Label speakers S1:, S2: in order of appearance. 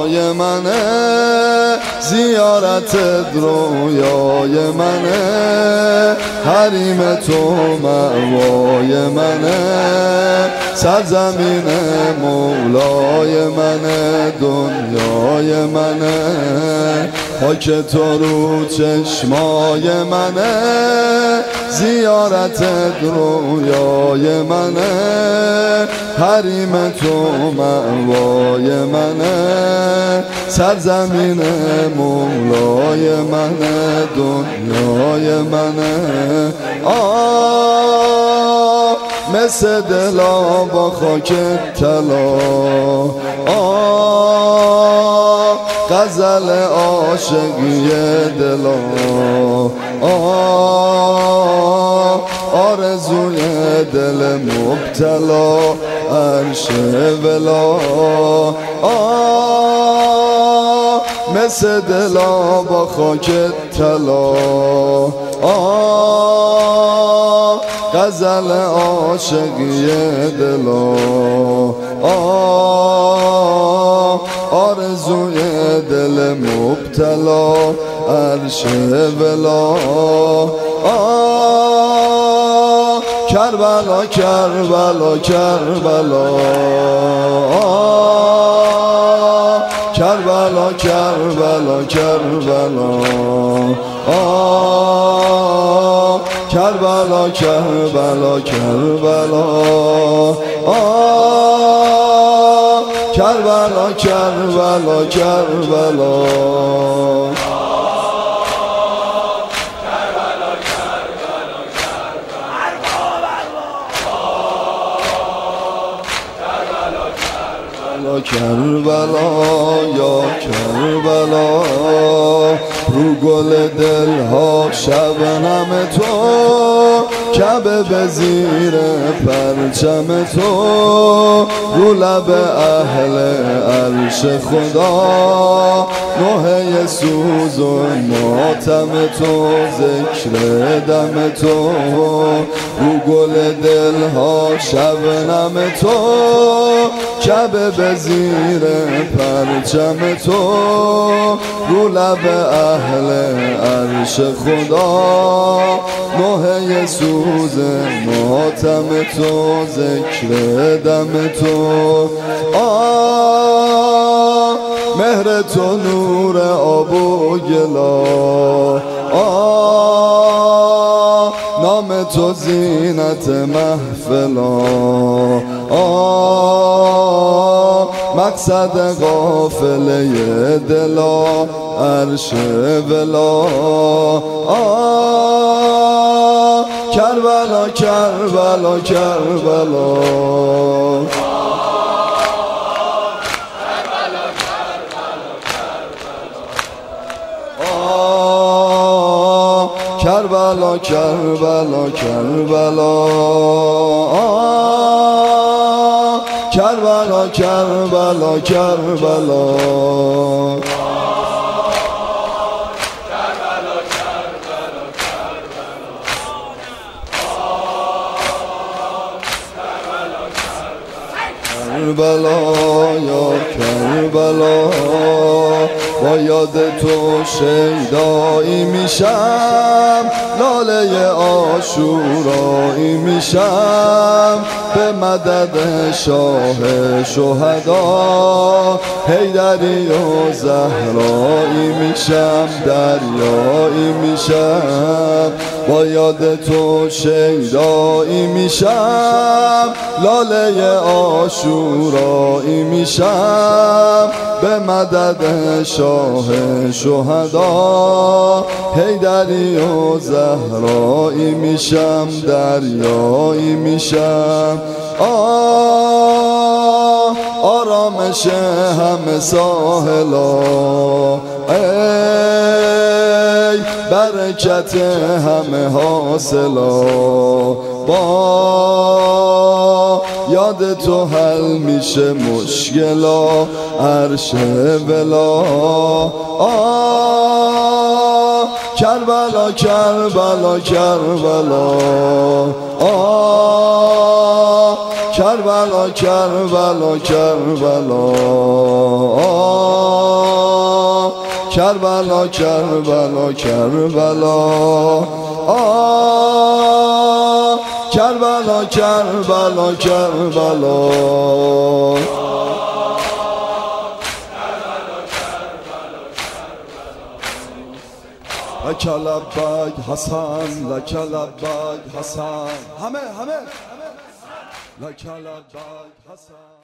S1: رویای منه، زیارت رویای منه، حریم تو مأوای منه، سرزمین مولای منه، دنیای منه، خاک تو رو چشمای منه، زیارت رویای منه، حریم تو مأوای منه، سرزمین مولای منه، دنیای منه. مثل دلا با خاک طلا، غزل عاشقی دلا، آرزوی دل مبتلا، عرش ولا. مثل دلا با خاک طلا، غزل عاشقی دلا، آرزوی دل مبتلا، عرش ولا. کربلا کربلا کربلا، کربلا کربلا کربلا، کربلا کربلا کربلا، کربلا کربلا کربلا. کربلا یا کربلا، رو گل دلها شبنم تو، کعبه به زیر پرچم تو، رو لب اهل عرش خدا، نوحه سوز و ماتم تو، ذکر دم تو، رو گل دلها شبنم تو، کعبه به زیر پرچم تو، رو لب اهل عرش خدا، نوحه سوز ماتم تو، ذکر دم تو. مهر تو نور آب و گلا، نام تو زینت محفلا، مقصد قافله دلا، عرش ولا. کربلا کربلا کربلا، کربلا کربلا کربلا، کربلا کربلا کربلا، کربلا یا کربلا، با یاد تو شیدایی میشم، لاله عاشورایی میشم، به مدد شاه شهدا، حیدری و زهرایی میشم، دریایی میشم، با یاد تو شیدایی میشم، لاله عاشورایی میشم، به مدد شاه شهدا، حیدری و زهرایی میشم، دریایی میشم. آرامش همه ساحلا، ای برکت همه حاصلا، با یاد تو حل میشه مشکلا، عرش ولا. کربلا کربلا کربلا، کربلا کربلا کربلا کربلا کربلا کربلا کربلا کربلا کربلا لک لبیک حسن لک لبیک حسن همه لک لبیک حسن